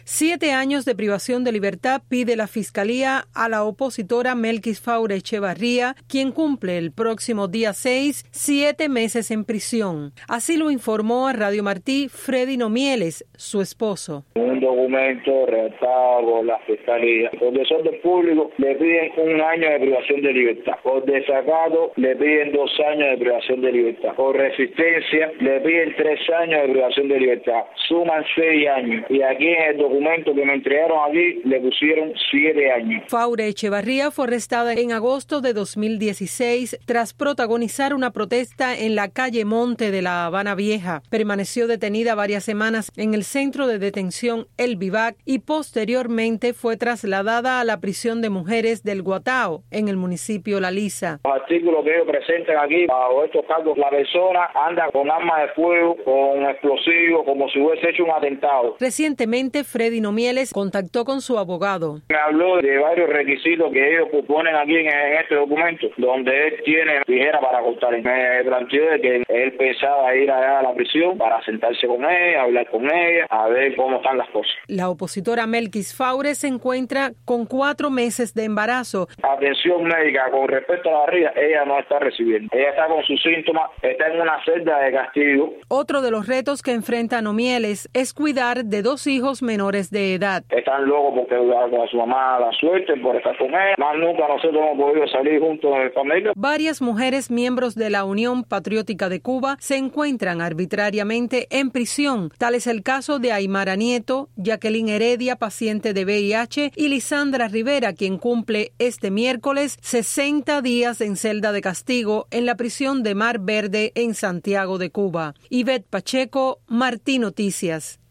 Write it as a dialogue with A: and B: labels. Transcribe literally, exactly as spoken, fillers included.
A: Siete años de privación de libertad pide la Fiscalía a la opositora Melkis Faure Echevarría, quien cumple el próximo día seis, siete meses en prisión. Así lo informó a Radio Martí Freddy Nomieles, su esposo.
B: Un documento redactado por la Fiscalía. Por desorden público le piden un año de privación de libertad. Por desacato le piden dos años de privación de libertad. Por resistencia le piden tres años de privación de libertad. Suman seis años. Y aquí en el documento documento que me entregaron aquí le pusieron siete años.
A: Faure Echevarría fue arrestada en agosto de dos mil dieciséis tras protagonizar una protesta en la calle Monte de La Habana Vieja. Permaneció detenida varias semanas en el centro de detención El Vivac y posteriormente fue trasladada a la prisión de mujeres del Guatao en el municipio La Lisa.
B: Los artículos que ellos presentan aquí bajo estos cargos, la persona anda con armas de fuego, con explosivos, como si hubiese hecho un atentado.
A: Recientemente Freddy Nomieles contactó con su abogado.
B: Me habló de varios requisitos que ellos ponen aquí en, en este documento, donde él tiene tijera para cortar. Me planteó de que él pensaba ir allá a la prisión para sentarse con ella, hablar con ella, a ver cómo están las cosas.
A: La opositora Melkis Faure se encuentra con cuatro meses de embarazo.
B: Atención médica con respecto a la barriga, ella no está recibiendo. Ella está con sus síntomas, está en una celda de castigo.
A: Otro de los retos que enfrenta Nomieles es cuidar de dos hijos menores de edad.
B: Están locos porque a su mamá la suerte por estar con ella. Más nunca nosotros hemos podido salir juntos en familia.
A: Varias mujeres miembros de la Unión Patriótica de Cuba se encuentran arbitrariamente en prisión. Tal es el caso de Aymara Nieto, Jacqueline Heredia, paciente de V I H, y Lisandra Rivera, quien cumple este miércoles sesenta días en celda de castigo en la prisión de Mar Verde en Santiago de Cuba. Ivette Pacheco, Martí Noticias.